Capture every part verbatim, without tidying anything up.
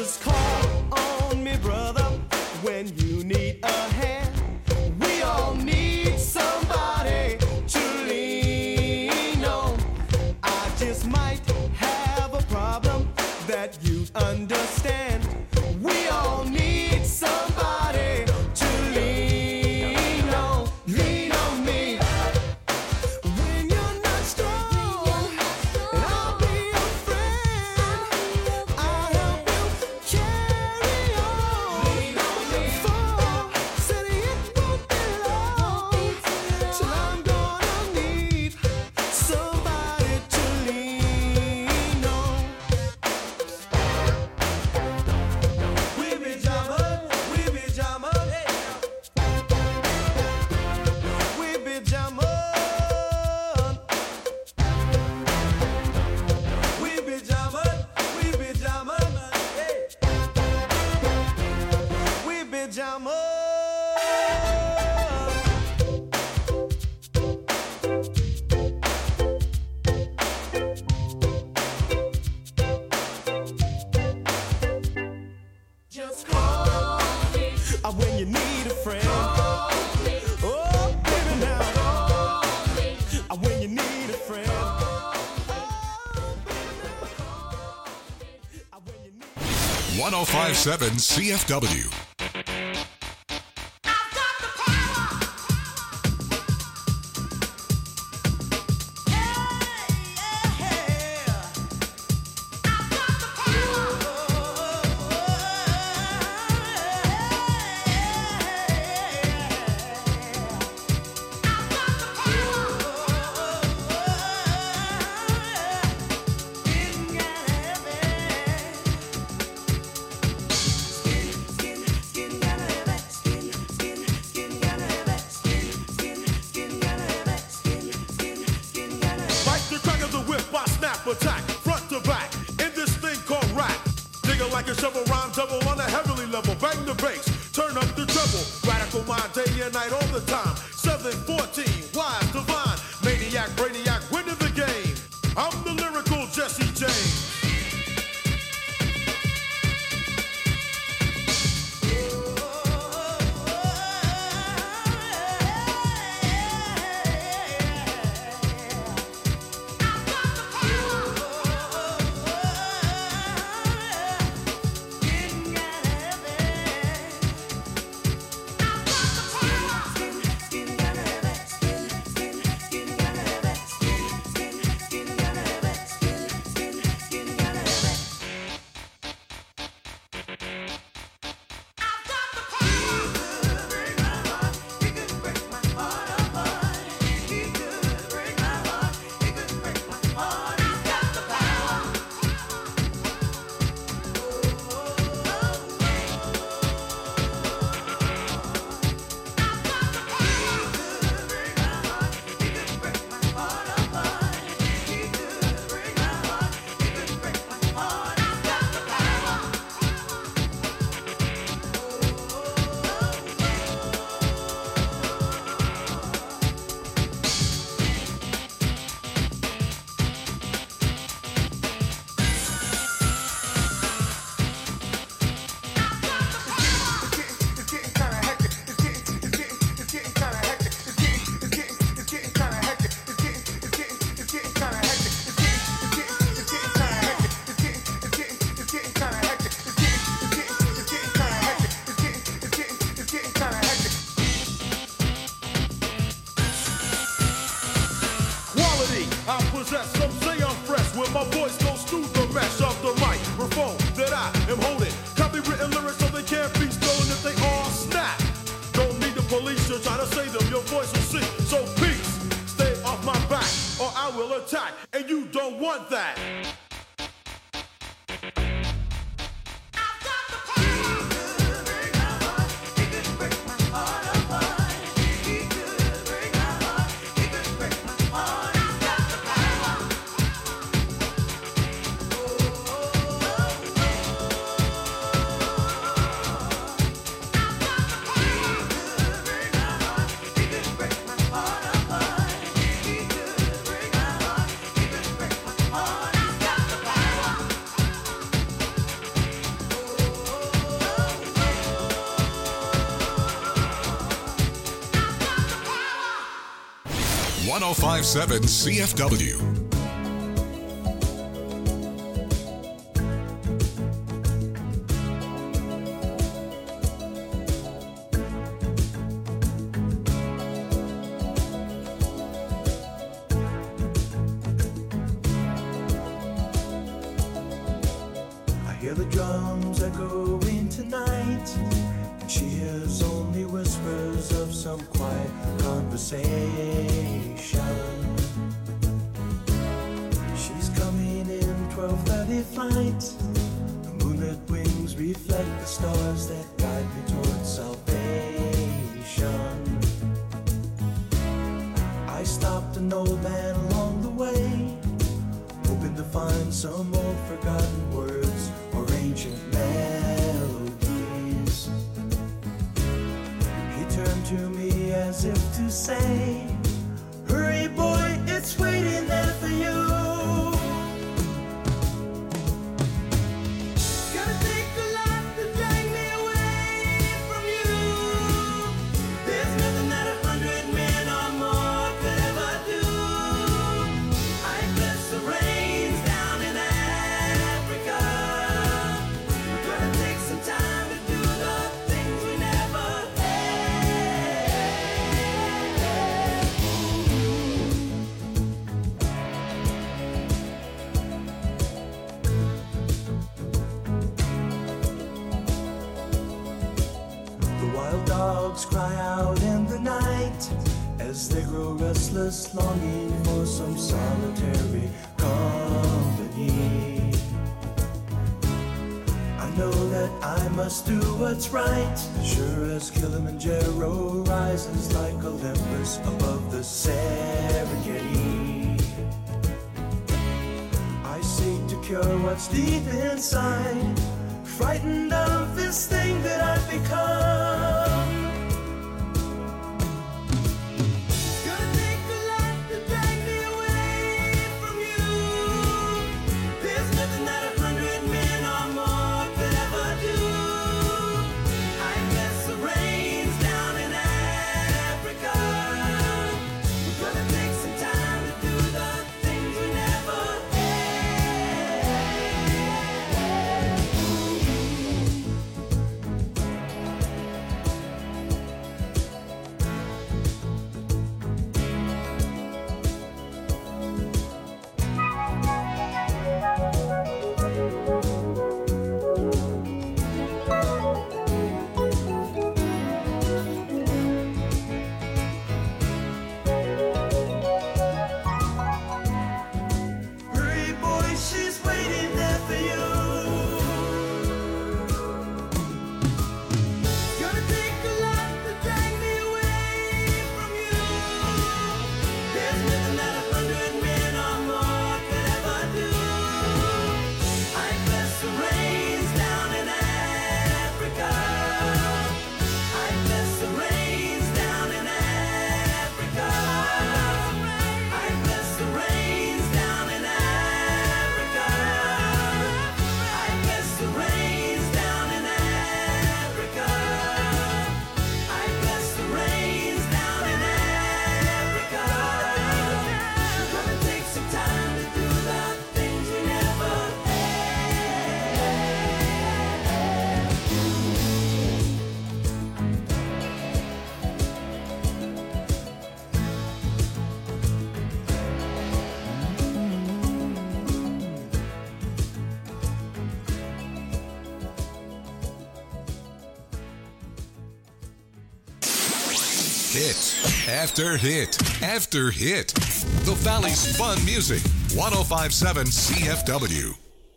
Just call on me, brother, when you need a hand. We all need somebody to lean on. I just might have a problem that you understand. We all need somebody to lean on. Lean on me when you're not strong, and I'll be your friend. I'll help you carry on. Lean on me. For city it won't be long till I'm gonna need somebody to lean on. We be jamming, we be jamming, we be jamming, we be jamming, we be jamming, we be jamming. Just call me uh, when you need a friend. Call me. Oh, baby, now. Call me uh, when you need a friend. Oh, baby, now. Call me uh, when you need. one oh five point seven C F W. I've got the power. Yeah, yeah. I've got the power. Like the crack of the whip, I snap attack, front to back, in this thing called rap. Digger like a shovel, rhyme double on a heavenly level. Bang the bass, turn up the treble. Radical mind, day and night, all the time. seven fourteen, wise, divine, maniac, brainiac, winning the game. I'm the lyrical Jesse James. I possess, some say I'm fresh, where my voice goes through the mesh of the microphone that I am holding. Copywritten lyrics so they can't be stolen if they all snap. Don't need the police to try to say them, your voice will sing. So peace, stay off my back, or I will attack, and you don't want that. He could break my heart apart. one oh five point seven C F W. Hear the drums echoing tonight, and she hears only whispers of some quiet conversation. She's coming in twelve thirty flight. The moonlit wings reflect the stars that guide me towards salvation. I stopped an old man along the way, hoping to find some old forgotten words or ancient melodies. He turned to me as if to say, hurry boy, it's waiting there for you. Gonna take a lot to drag me away from you. There's nothing that a hundred men or more could ever do. I bless the rains down in Africa. We're gonna take some time to do the things we never The wild dogs cry out in the night as they grow restless, longing for some solitary company. I know that I must do what's right, sure as Kilimanjaro rises like Olympus above the Serengeti. I seek to cure what's deep inside, frightened of this thing that I've become. Gonna take a lot to drag me away from you. There's nothing that a hundred men or more could ever do. I bless the rains down in Africa. We're gonna take some time to do the things we never Hurry, boy, she's waiting there for you. Gonna take a lot to drag me away from you. There's nothing that a hundred men or more could ever do. I bless the rains down in Africa. I bless the rains down in Africa. I bless the rains down in Africa. I bless the rains down in Africa. I bless the rains down in Africa. We're gonna take some time to do the things we never Hit after hit after hit. The Valley's fun music. one oh five point seven C F W.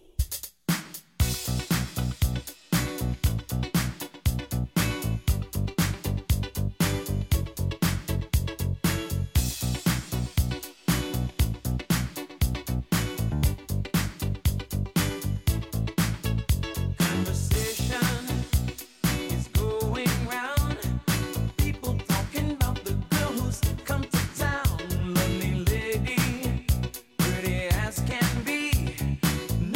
Conversation is going round. People talking about the girl who's come to town. Lonely lady, pretty as can be.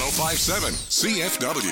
oh five seven C F W.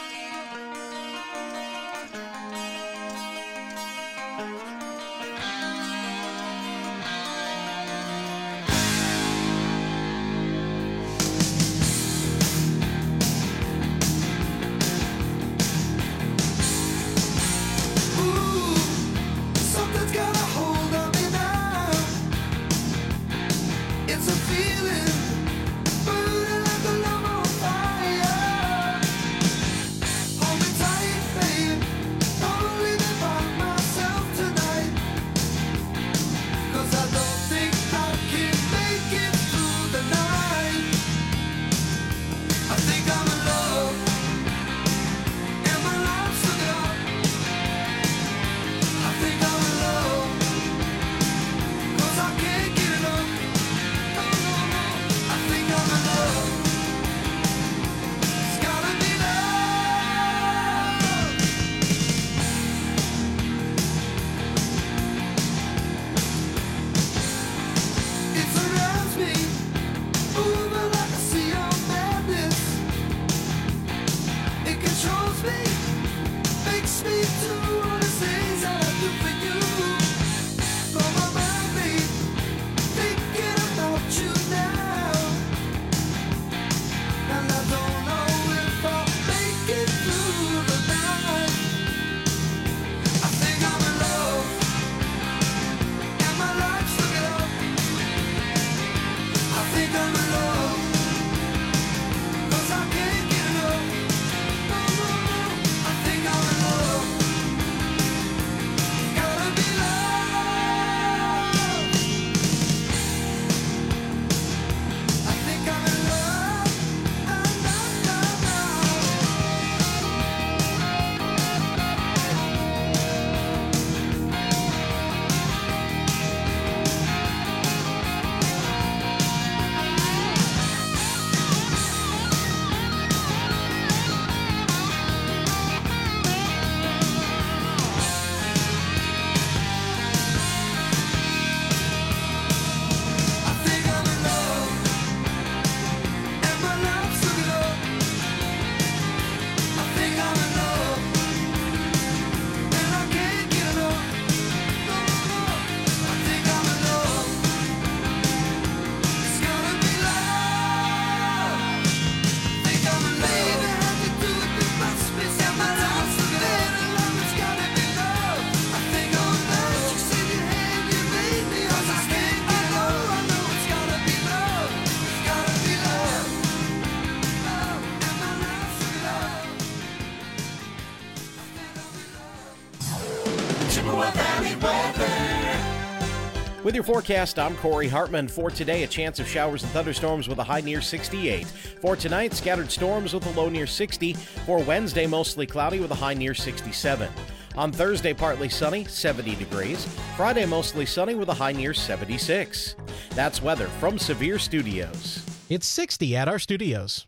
With your forecast, I'm Corey Hartman. For today, a chance of showers and thunderstorms with a high near sixty-eight. For tonight, scattered storms with a low near sixty. For Wednesday, mostly cloudy with a high near sixty-seven. On Thursday, partly sunny, seventy degrees. Friday, mostly sunny with a high near seventy-six. That's weather from Severe Studios. It's sixty at our studios.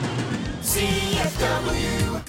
C F W.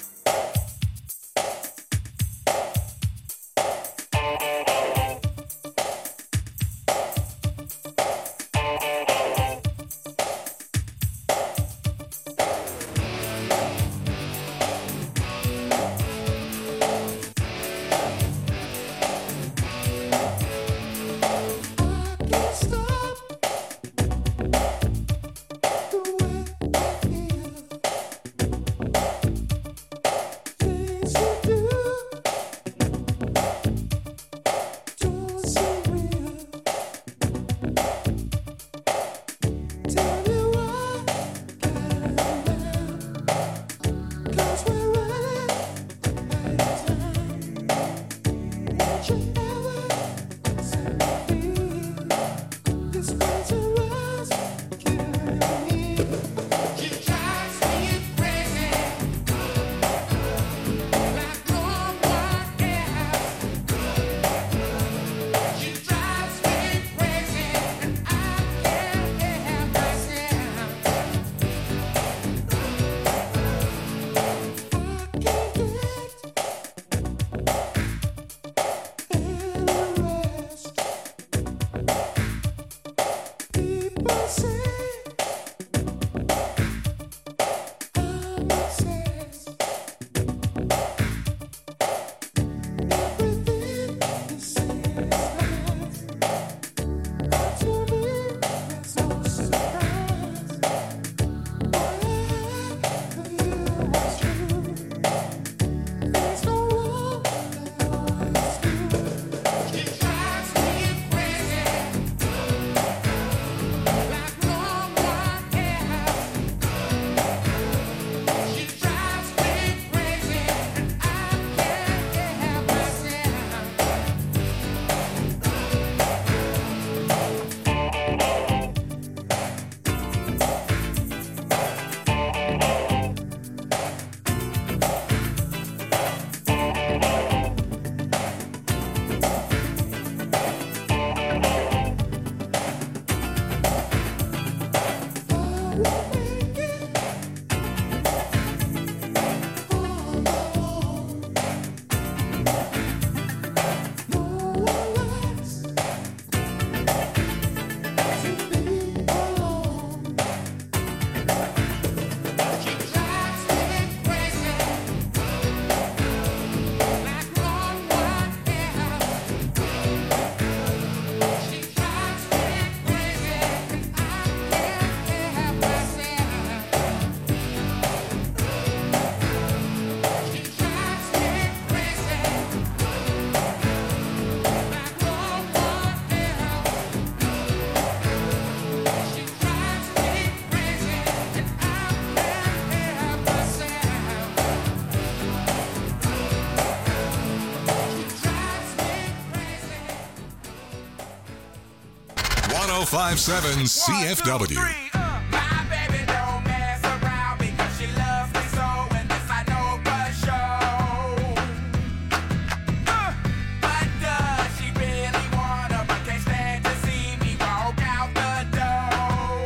oh five seven C F W. One, two, three, uh. My baby don't mess around because she loves me so, and this I know for sure. Uh, but does she really wanna, but can't stand to see me walk out the door?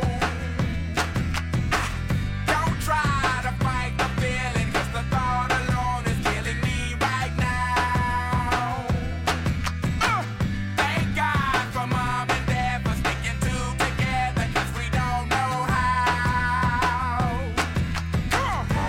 Don't try to fight the feeling, cause the thought alone is killing me right now. Uh, thank God for mom and dad for sticking two together, cause we don't know how. Come on.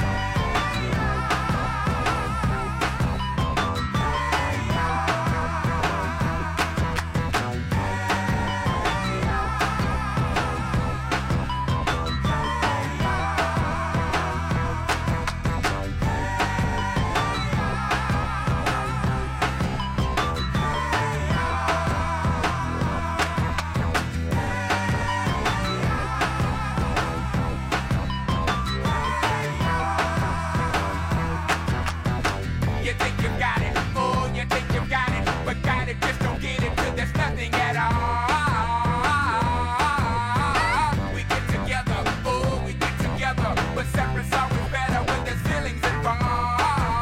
You think you got it, oh, you think you got it, but got it, just don't get it, 'cause there's nothing at all. We get together, oh, we get together, but separate's always better when there's feelings involved.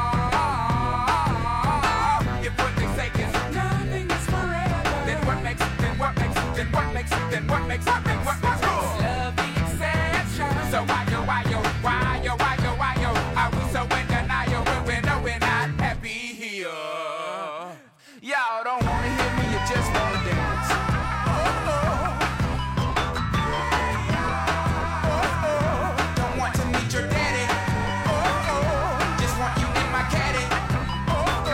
If what they say is nothing is forever, then what makes it, then what makes it, then what makes it, then what makes it, then what makes it? Love the exception. So why yo, why yo, why yo, why yo, why yo, are we so in denial when we know we're not happy here? Y'all don't wanna hear me, you just wanna dance. Oh, oh. Oh, oh. Don't want to meet your daddy. Oh, oh. Just want you in my caddy. Oh, oh.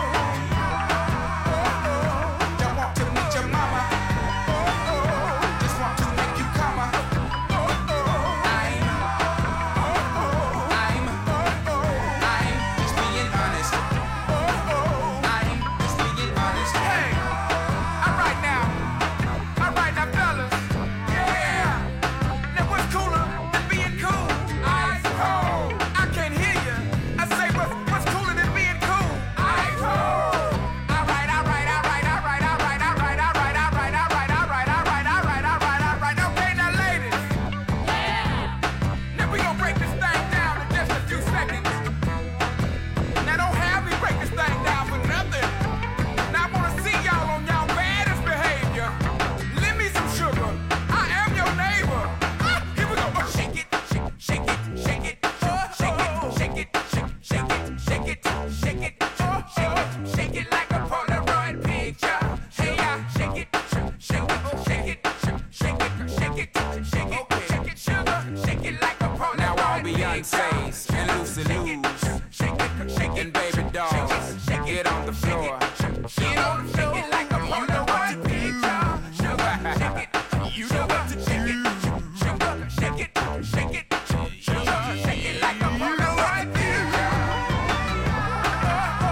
Oh, oh. Don't want to meet your mama. Oh, oh. Just want to make you come. Oh, oh. I'm, oh, oh. I'm, oh, oh. I'm just being honest. Oh, oh. I'm just being honest. Hey, all right now, all right now, fellas. Yeah. Now what's cooler than being cool? Ice cold. I can't hear you. I say what's what's cooler than being cool? Ice cold. All right, all right, all right, all right, all right, all right, all right, all right, all right, all right, all right, all right, all right, all right. Okay, now ladies. Yeah. Now we gonna break this thing down in just a few seconds. Now don't have me break this thing down for nothing. Now I wanna see y'all on y'all baddest behavior. Lend me some sugar. I am your neighbor. Ah, here we go. Oh, shake it, shake, shake it, shake it, oh, shake it, shake it, shake, shake it, shake it, shake it, oh, shake it, shake it like a Polaroid picture. Hey, yeah, shake it, shake, shake it, shake it, shake it, shake it, shake it, shake it, sugar, shake it like a Polaroid. Now all Beyonce's and Lucy Lou's and baby dolls, get on the floor. Get on the floor. Shake it like a Polaroid picture. Sugar, shake it. You know what to shake it. Sugar, shake it, shake it. Sugar, shake it like a Polaroid picture. Oh,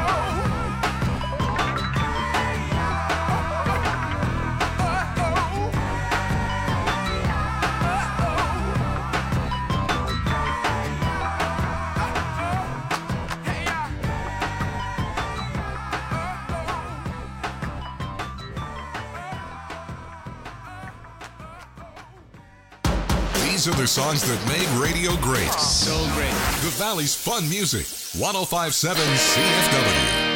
oh. Oh, oh. Hey, yeah. These are the songs that made radio great. So great. The Valley's fun music. one oh five seven C F W.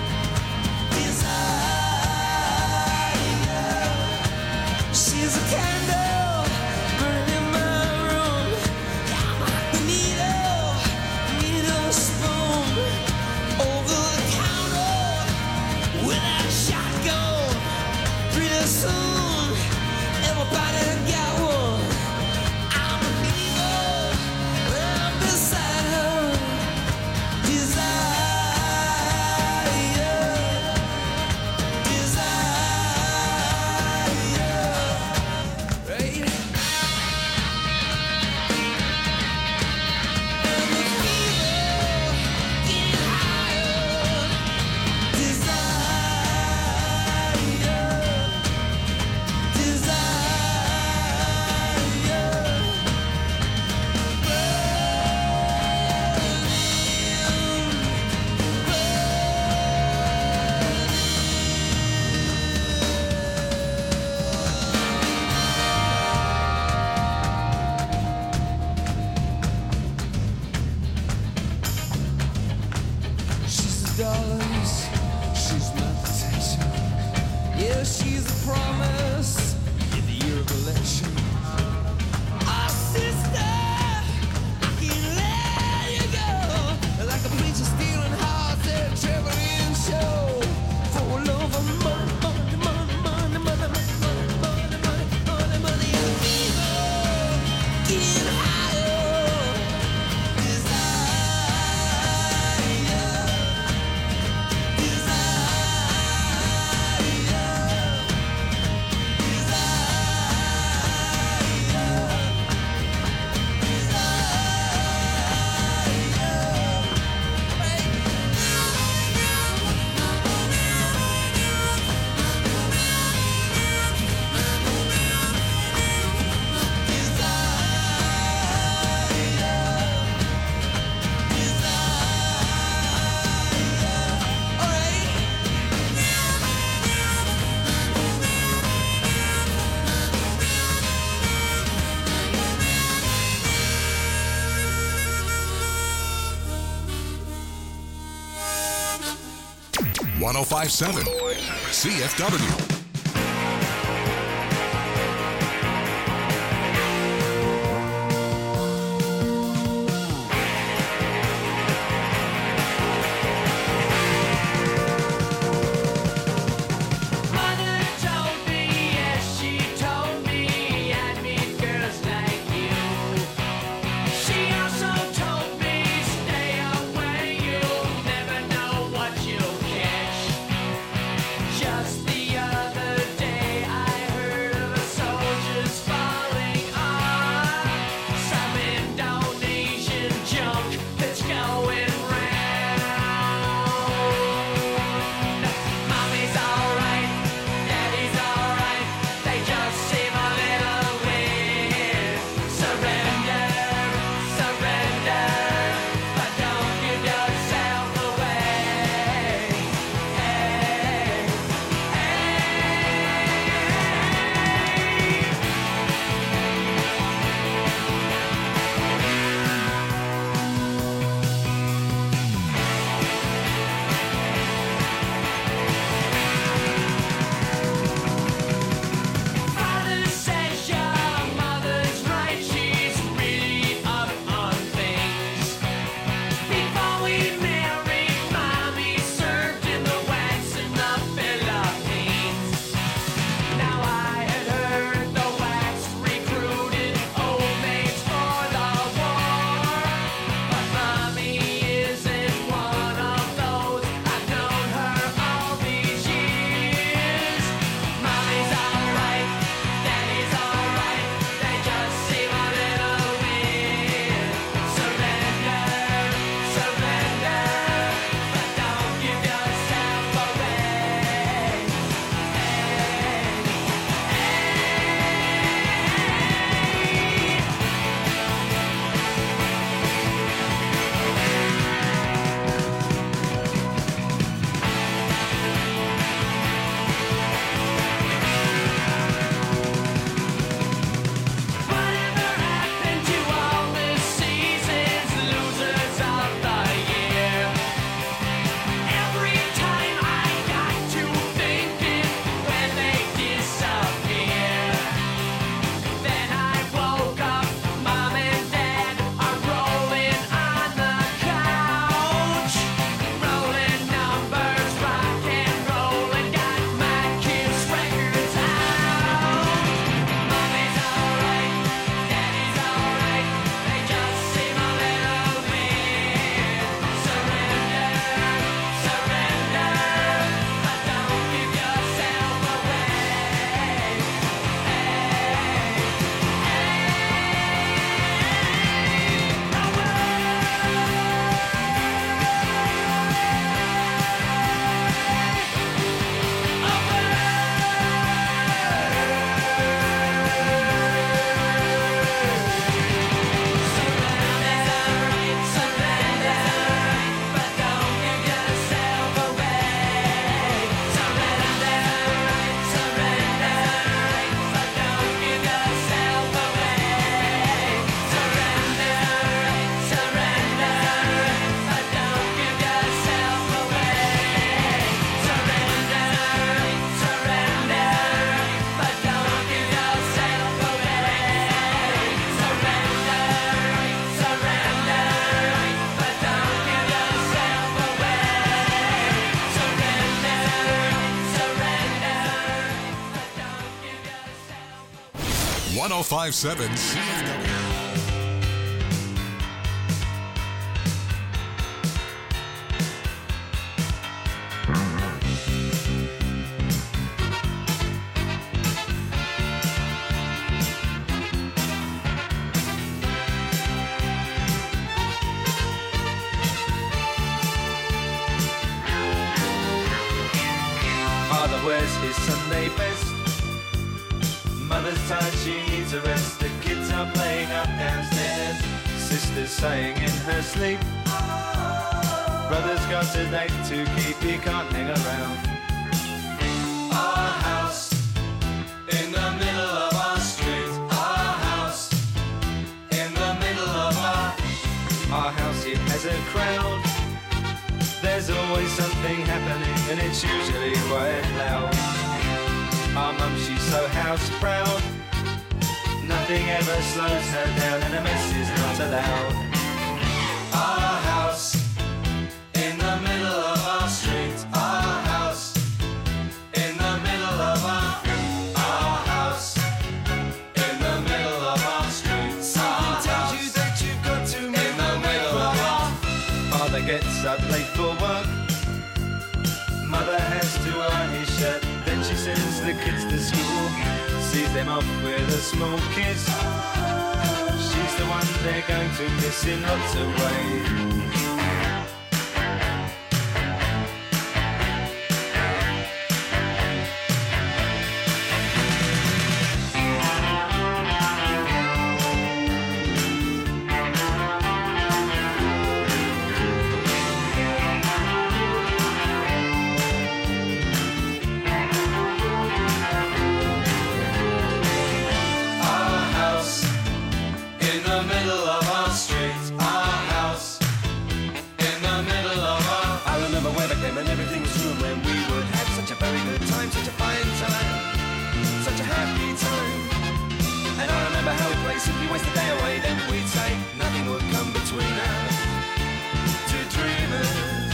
She's a cat. dollars. She's my protection. Yeah, she's a promise in the year of election. Oh, sister, I can't let you go. Like a preacher stealing hearts at a traveling show. For love of money, money, money, money, money, money, money, money, money, money, and fever, getting higher. Desire, one oh five point seven C F W. Just the other one oh five point seven C F W. Father wears his Sunday best. Mother's tired, she needs a rest. The kids are playing up downstairs. Sister's sighing in her sleep. Brother's got a date to keep, he can't hang around. Our house in the middle of our street. Our house in the middle of our Our house, it has a crowd. There's always something happening and it's usually quite loud. Our mum, she's so house proud. Nothing ever slows her down and a mess is not allowed. Our house in the middle of our street. Our house in the middle of our Our house in the middle of our street. Something tells you that you've got to in the middle of our Father gets up late for work. Mother has to iron his shirt. Then she sends the kids to school, sees them off with a small kiss. She's the one they're going to miss in lots of ways. And everything was room when we would have such a very good time, such a fine time, such a happy time. And I remember how we'd play, simply waste the day away. Then we'd say nothing would come between us, two dreamers.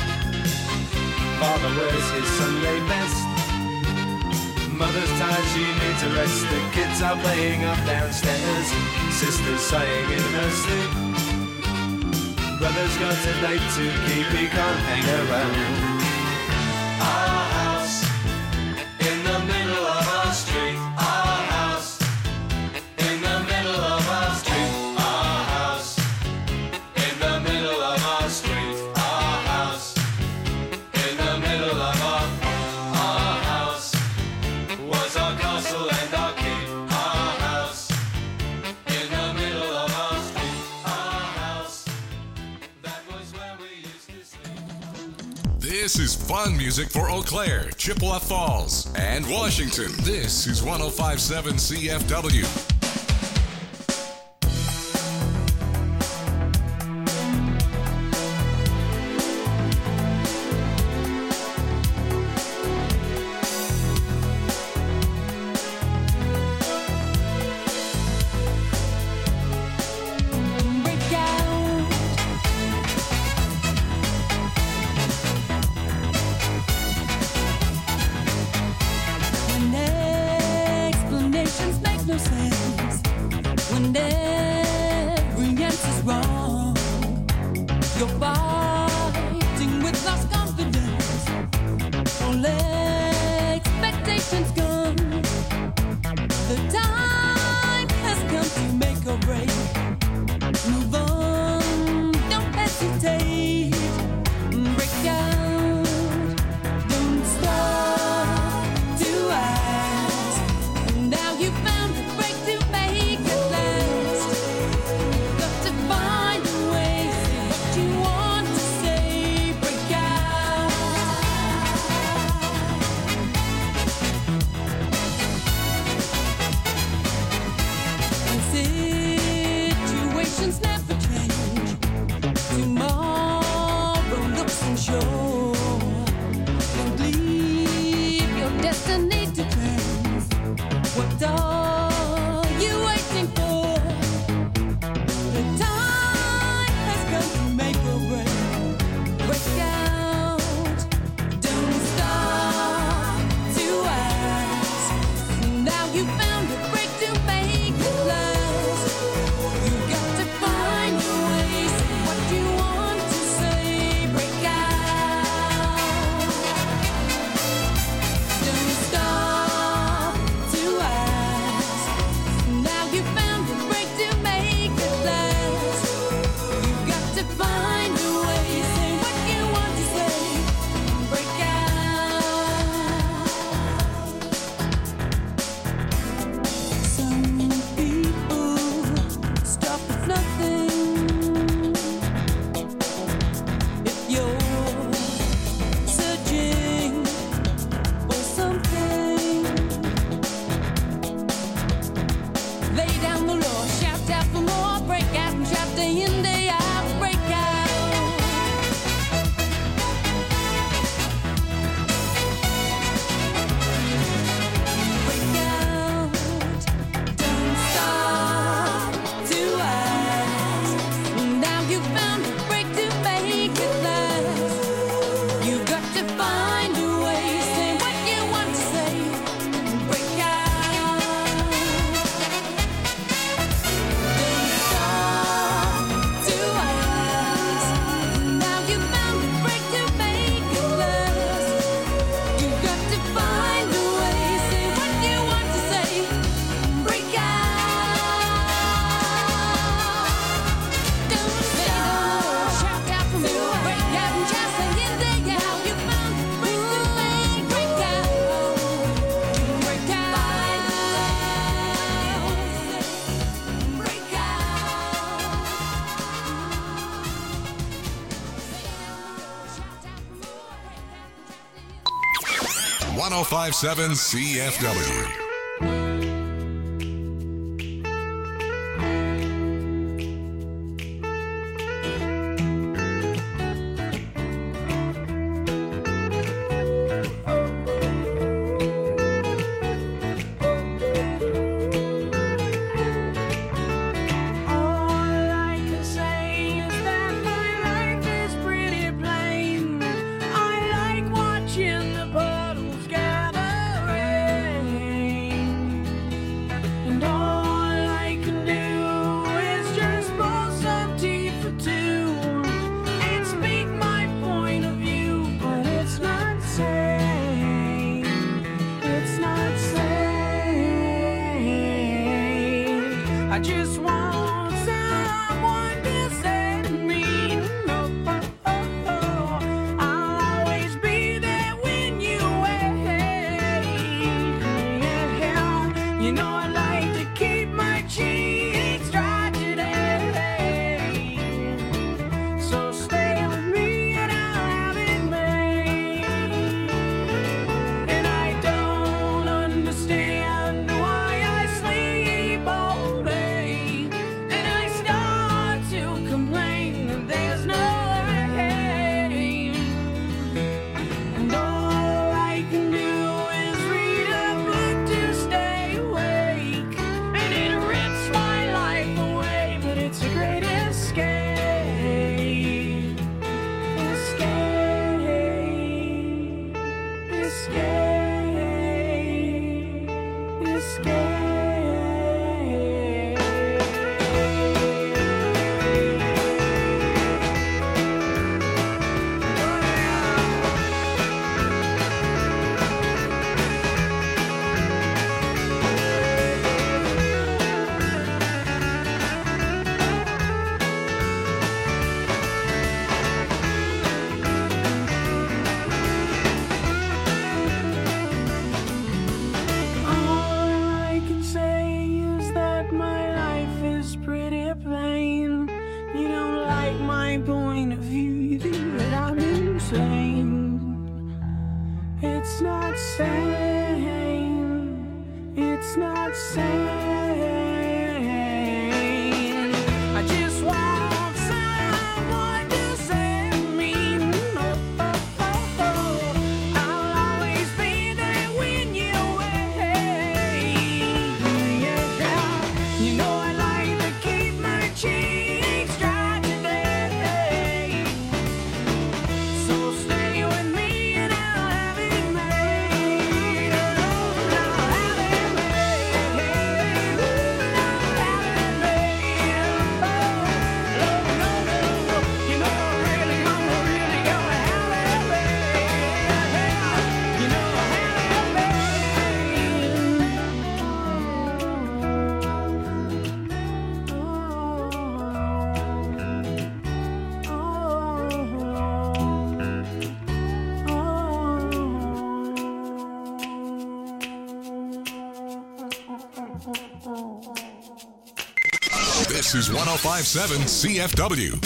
Father wears his Sunday best. Mother's tired, she needs a rest. The kids are playing up downstairs. Sister's sighing in her sleep. Brother's got a date to keep, he can't hang around. Our house in the middle of our street. Our house in the middle of our street. Our house in the middle of our street. Our house in the middle of our Our house was our castle and our keep. Our house in the middle of our street. Our house, that was where we used to sleep. This is fun music for Eau Claire, Chippewa Falls, and Washington. This is one oh five point seven C F W. You want day in, day out, break out. Break out, don't stop to ask. Now you found a break to make it last. You've got to find a way, say what you want to say. Break out. Don't stop to ask. Now you found a break to make it last. You've got to find a way, say what you want to say. Break out. Don't stop. Shout out from the break out and just say it there. Now you found a break to make break out. Break out. Break out. one oh five point seven C F W. All I can say is that my life is pretty plain. I like watching the puddles gather rain. And all I can do is just pour some tea for two and speak my point of view, but it's not sane. It's not sane. I just want someone to set me. Oh, oh, oh, oh. I'll always be there when you wait. Yeah. You know I like to keep my cheeks dry today. So stay with me and I'll have it made. And I don't understand why I sleep all day. And I start to complain that there's no rain. And all I can do is read a book to stay awake. And it rips my life away, but it's a great escape. Escape. Escape. All I can say is that my life is pretty plain. You don't like my point of view, you think that I'm insane. It's not sane. It's not sane. I just want someone to set me. Oh, oh, oh, oh. I'll always be there when you wait. Yeah. You know I like to keep my cheeks dry today. So stay with me and I'll have it made. I'll have it made. This is one oh five point seven C F W.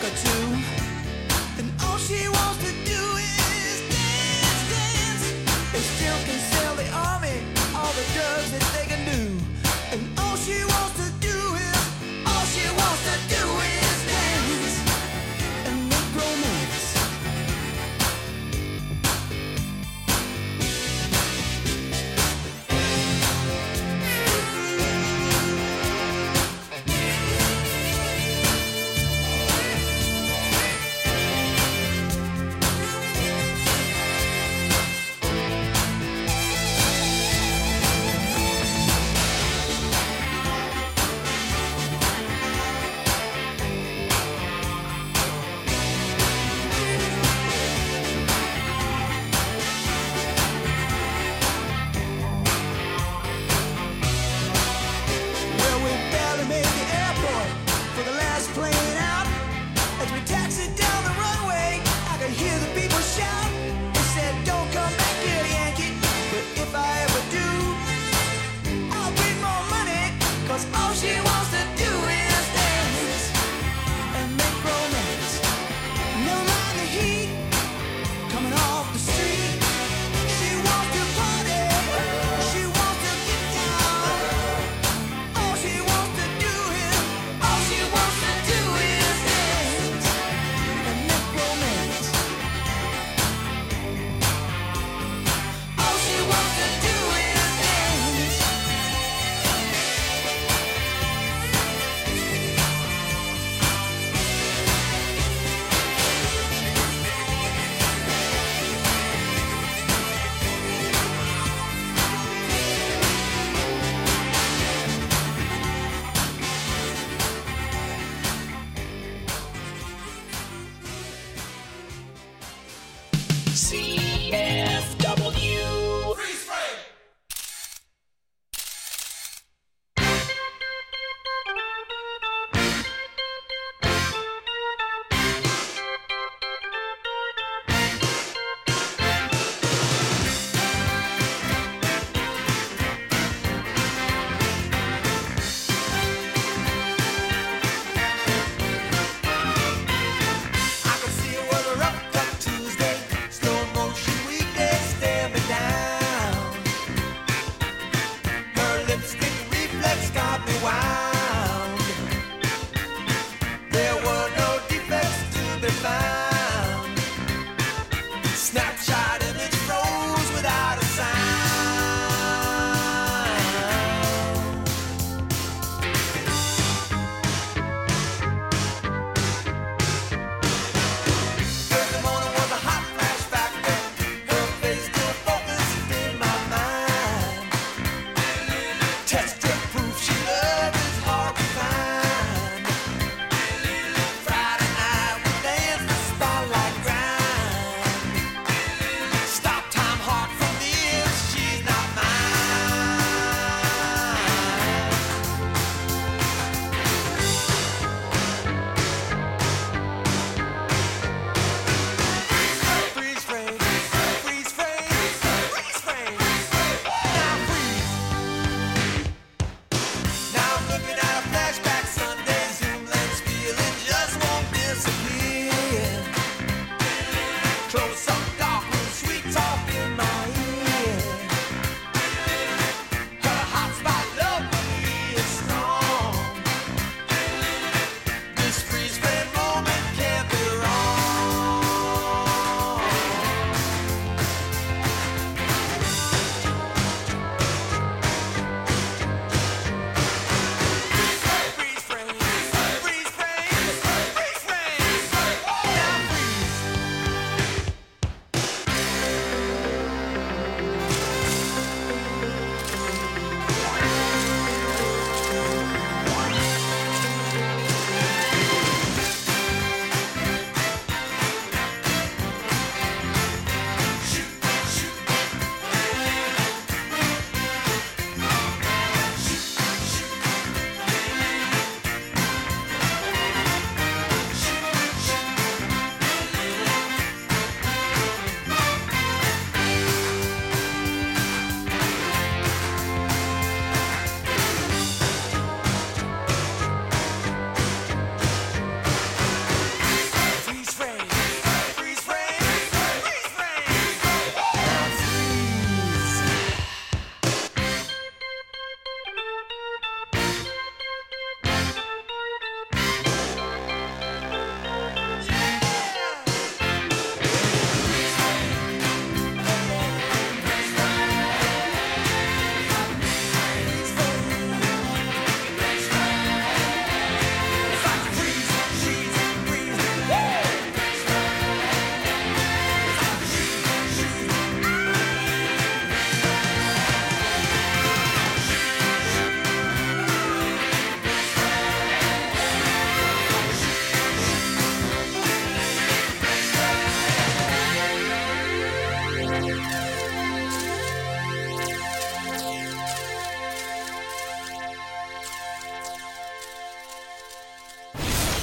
or two, and all she wants to do is dance, dance. They still can sell the army all the drugs that they can do, and all she wants to do is, all she wants to do is dance and make romance. Well, we barely made the airport for the last plane out. As we taxied down the runway, I could hear the people shout. They said, "Don't come back here, Yankee." But if I ever do, I'll bring more money, 'cause all she wants to do is dance and make romance. No mind the heat coming off the street. She wants to party, she wants to get down. All she wants to do is, all she wants to do is dance and make romance. All she wants to do is dance. C F W. I can see it was a rough cut Tuesday, slow motion weekday, stare me down. Her lipstick reflex got me wound. There were no defects to be found. Snapshot image froze without a sound. Thursday morning was a hot flash factor. Her face still focused in my mind. Texture proof she loved is hard to find. Friday night we danced the spotlight grind. Stop time hard for me if she's not mine. Freeze frame, freeze frame, freeze frame. Now freeze.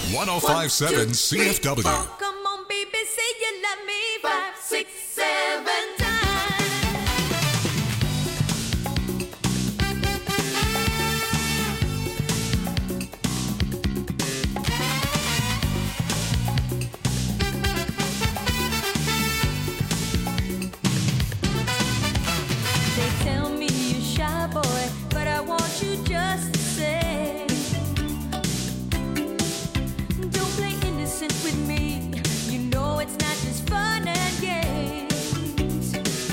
one oh five point seven C F W. Come on, baby, say you love me five, six, seven times. They tell me you're shy, boy, but I want you just the same. Don't play innocent with me. You know it's not just fun and games.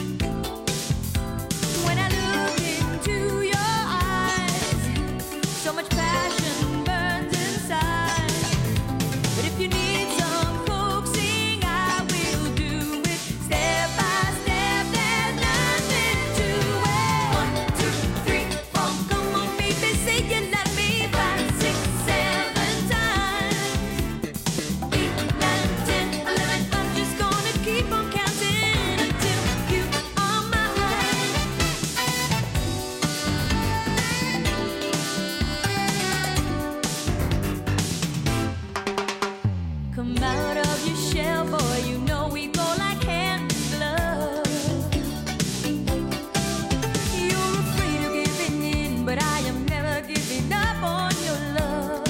When I look into your eyes, so much passion burns inside. But if you need some coaxing, I will do it step by step. There's nothing to it. One, two, three, four. Come on, baby, say you love me five, six, seven times. Eight, nine, ten, eleven. I'm just gonna keep on counting until you are mine. Come out of your shell, boy. You know we go like hand in glove. You're afraid of giving in, but I am never giving up on your love.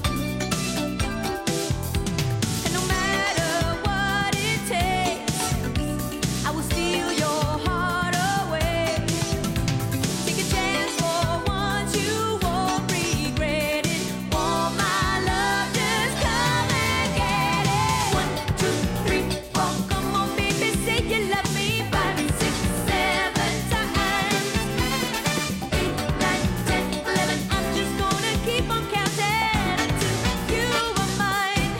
And no matter what it takes, I will steal your heart away. Take a chance for once, you won't regret it. Want my love, just come and get it. One, two, three, four. Come on, baby, say you love me five, six, seven times. Eight, nine, ten, eleven. I'm just gonna keep on counting until you are mine.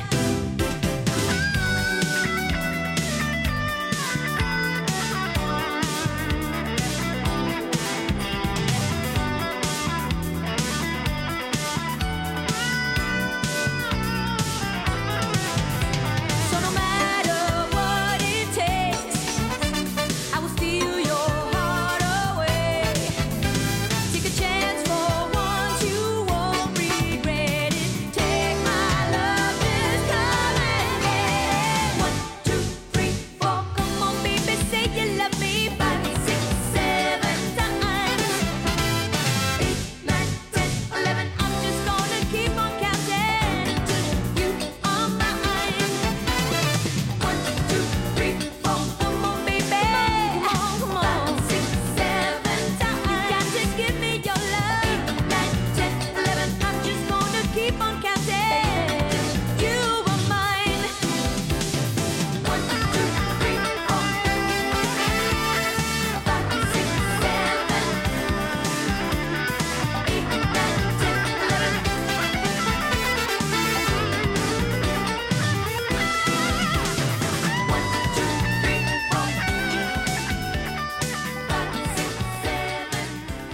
So no matter what it takes, I will steal your heart away. Take a chance for once, you won't regret it. Take my love, just come and get it. One, two, three, four. Come on, baby, say you love me five, six, seven times. Eight, nine, ten, eleven. I'm just gonna keep on counting until you are mine. One, two, three, four. Come on, baby. Come on, come on. Five, six, seven times. You got to give me your love. Eight, nine, ten, eleven. I'm just gonna keep on counting until you are mine. One, two, three, four. Five, six, seven. Eight, nine, ten, eleven. One, two, three, four. Five, six, seven.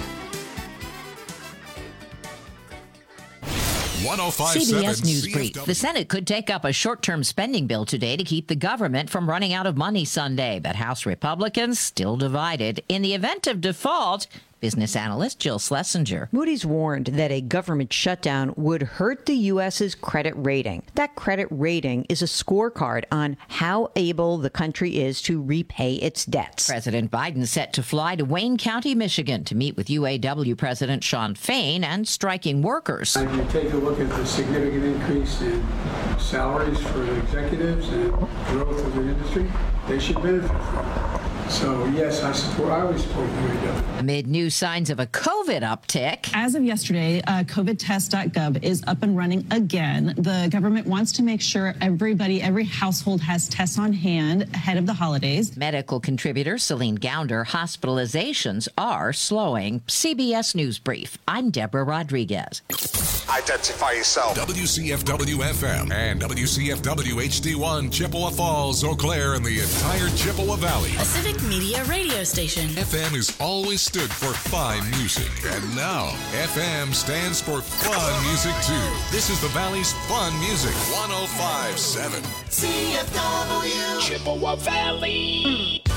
one oh five point C B seven S News C F Brief. W. The Senate could take up a short-term spending bill today to keep the government from running out of money Sunday, but House Republicans still divided. In the event of default, business analyst Jill Schlesinger. Moody's warned that a government shutdown would hurt the U S's credit rating. That credit rating is a scorecard on how able the country is to repay its debts. President Biden set to fly to Wayne County, Michigan to meet with U A W President Sean Fain and striking workers. If you take a look at the significant increase in salaries for the executives and growth of the industry, they should benefit from it. So, yes, I support, I always support U A W. Amid new signs of a COVID uptick. As of yesterday, uh, COVID test dot gov is up and running again. The government wants to make sure everybody, every household has tests on hand ahead of the holidays. Medical contributor Celine Gounder, hospitalizations are slowing. C B S News Brief. I'm Deborah Rodriguez. Identify yourself. W C F W F M and W C F W H D one, Chippewa Falls, Eau Claire, and the entire Chippewa Valley. A Civic Media radio station. F M has always stood for fine music, and now F M stands for fun music too. This is the Valley's fun music. one oh five point seven C F W Chippewa Valley.